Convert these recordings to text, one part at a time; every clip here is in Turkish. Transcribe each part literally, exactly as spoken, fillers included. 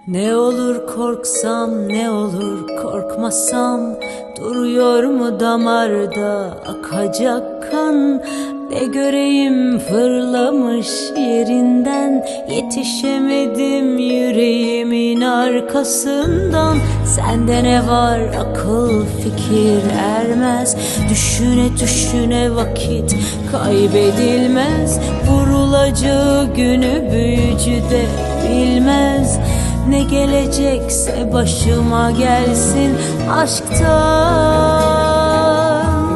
Ne olur korksam, ne olur korkmasam, duruyor mu damarda akacak kan? Ne göreyim fırlamış yerinden, yetişemedim yüreğimin arkasından. Sende ne var akıl fikir ermez, düşüne düşüne vakit kaybedilmez. Vurulacağı günü büyücü de bilmez. Ne gelecekse başıma gelsin aşktan.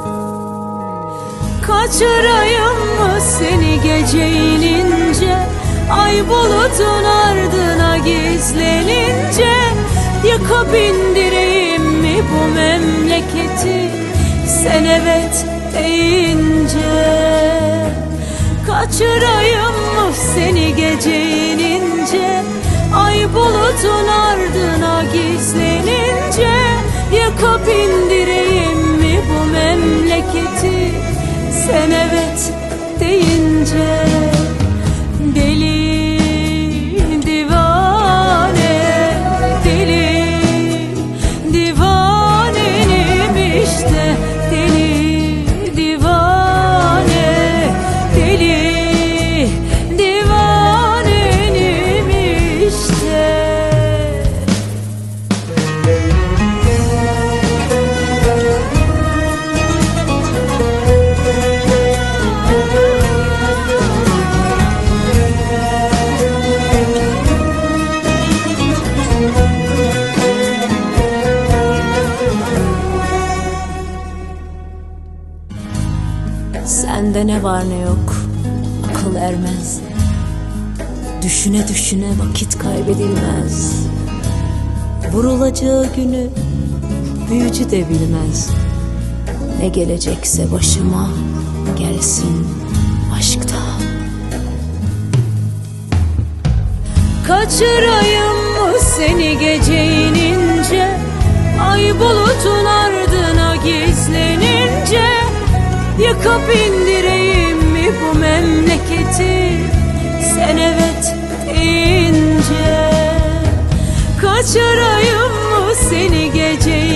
Kaçırayım mı seni gece inince, ay bulutun ardına gizlenince? Yaka bindireyim mi bu memleketi, sen evet deyince? Kaçırayım mı seni gece inince, ay bulutun ardına gizlenince? Yaka bindireyim mi bu memleketi, sen evet deyince? Deli divane, deli divanenim işte. Deli divane, deli divanenim işte. Sende ne var ne yok akıl ermez, düşüne düşüne vakit kaybedilmez. Vurulacağı günü büyücü de bilmez. Ne gelecekse başıma gelsin aşktan. Kaçırayım mı seni gece inince, ay bulutun ardına gizlenince? Yakıp indireyim mi bu memleketi, sen evet deyince? Kaçırayım mı seni gece